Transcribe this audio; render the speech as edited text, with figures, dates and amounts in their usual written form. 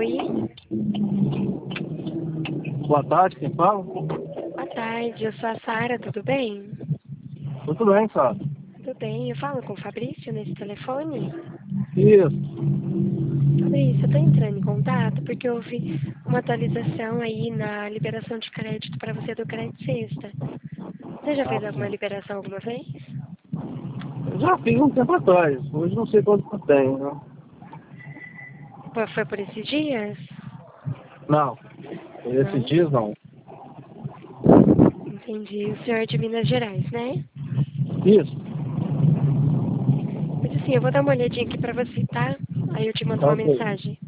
Oi. Boa tarde, quem fala? Boa tarde, eu sou a Sara, tudo bem? Tudo bem, Sara? Tudo bem, eu falo com o Fabrício nesse telefone? Isso. Fabrício, eu tô entrando em contato porque houve uma atualização aí na liberação de crédito para você do Crédito Sexta. Você já Ah, fez alguma sim. liberação alguma vez? Eu já fiz um tempo atrás. Hoje não sei quanto que tem, né? Foi por esses dias? Não. Esses Não? dias não. Entendi. O senhor é de Minas Gerais, né? Isso. Mas assim, eu vou dar uma olhadinha aqui pra você, tá? Aí eu te mando Tá uma ok. mensagem.